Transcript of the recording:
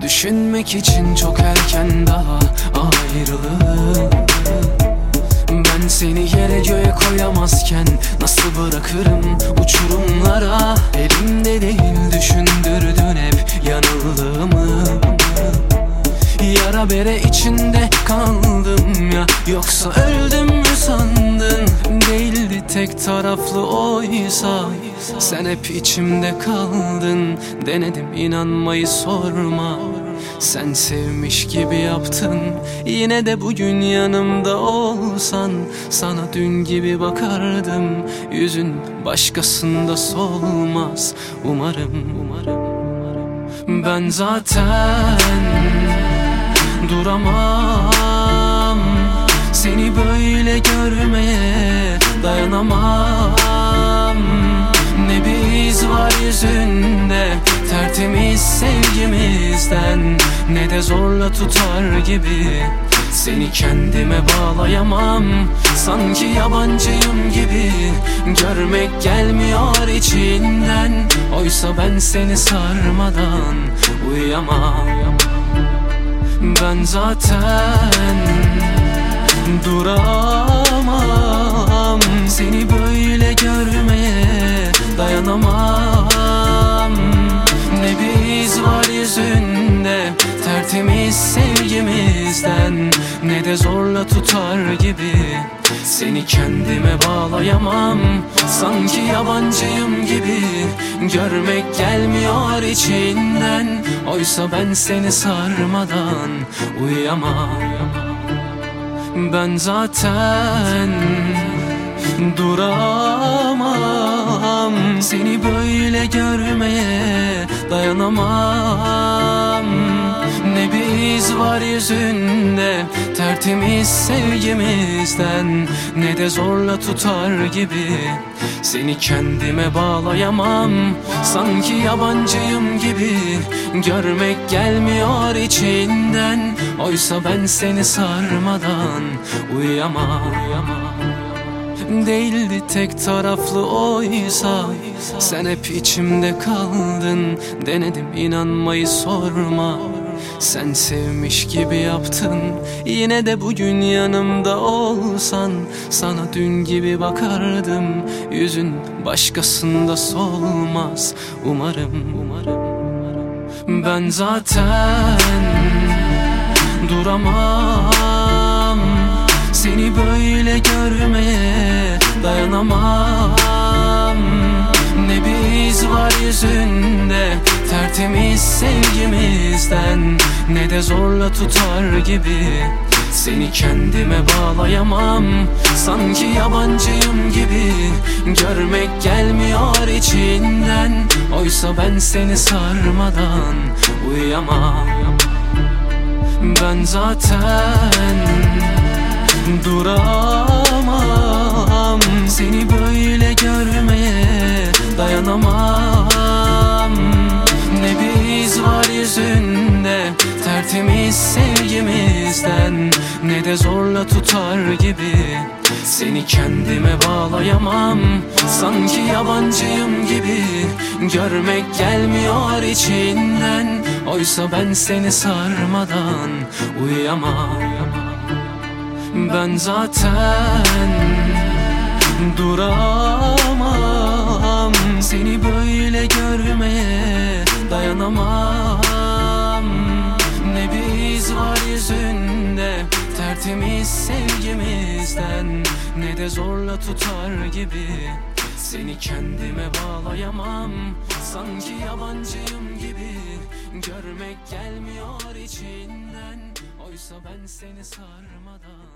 Düşünmek için çok erken daha ayrılığı. Ben seni yere göğe koyamazken nasıl bırakırım uçurumlara? Elimde değil düşündürdün hep yanıldığımı. Yara bere içinde kaldım ya, yoksa öldüm mü sandın? Değildi tek taraflı oysa, sen hep içimde kaldın. Denedim inanmayı sorma, sen sevmiş gibi yaptın. Yine de bugün yanımda olsan, sana dün gibi bakardım. Yüzün başkasında solmaz umarım. Ben zaten duramam, seni böyle görmeye dayanamam. Ne bir iz var yüzünde tertemiz sevgimizden, ne de zorla tutar gibi seni kendime bağlayamam. Sanki yabancıyım gibi görmek gelmiyor içinden. Oysa ben seni sarmadan uyuyamam. Ben zaten duramam, seni böyle görmeye dayanamam. Ne bir iz var yüzünde tertemiz sevgimizden, ne de zorla tutar gibi seni kendime bağlayamam. Sanki yabancıyım gibi görmek gelmiyor içinden. Oysa ben seni sarmadan uyuyamam. Ben zaten duramam, seni böyle görmeye dayanamam. Ne bir iz var yüzünde tertemiz sevgimizden, ne de zorla tutar gibi seni kendime bağlayamam. Sanki yabancıyım gibi görmek gelmiyor içinden. Oysa ben seni sarmadan uyuyamam. Değildi tek taraflı oysa, sen hep içimde kaldın. Denedim inanmayı sorma, sen sevmiş gibi yaptın. Yine de bugün yanımda olsan, sana dün gibi bakardım. Yüzün başkasında solmaz umarım. Ben zaten duramam, seni böyle görmeye dayanamam. Ne bir iz var yüzünde tertemiz sevgimizden, ne de zorla tutar gibi seni kendime bağlayamam. Sanki yabancıyım gibi görmek gelmiyor içinden. Oysa ben seni sarmadan uyuyamam. Ben zaten duramam, seni böyle görmeye dayanamam. Ne bir iz var yüzünde tertemiz sevgimizden, ne de zorla tutar gibi seni kendime bağlayamam. Sanki yabancıyım gibi görmek gelmiyor içinden. Oysa ben seni sarmadan uyuyamam. Ben zaten duramam, seni böyle görmeye dayanamam. Ne bir iz var yüzünde tertemiz sevgimizden, ne de zorla tutar gibi seni kendime bağlayamam. Sanki yabancıyım gibi görmek gelmiyor içinden. Oysa ben seni sarmadan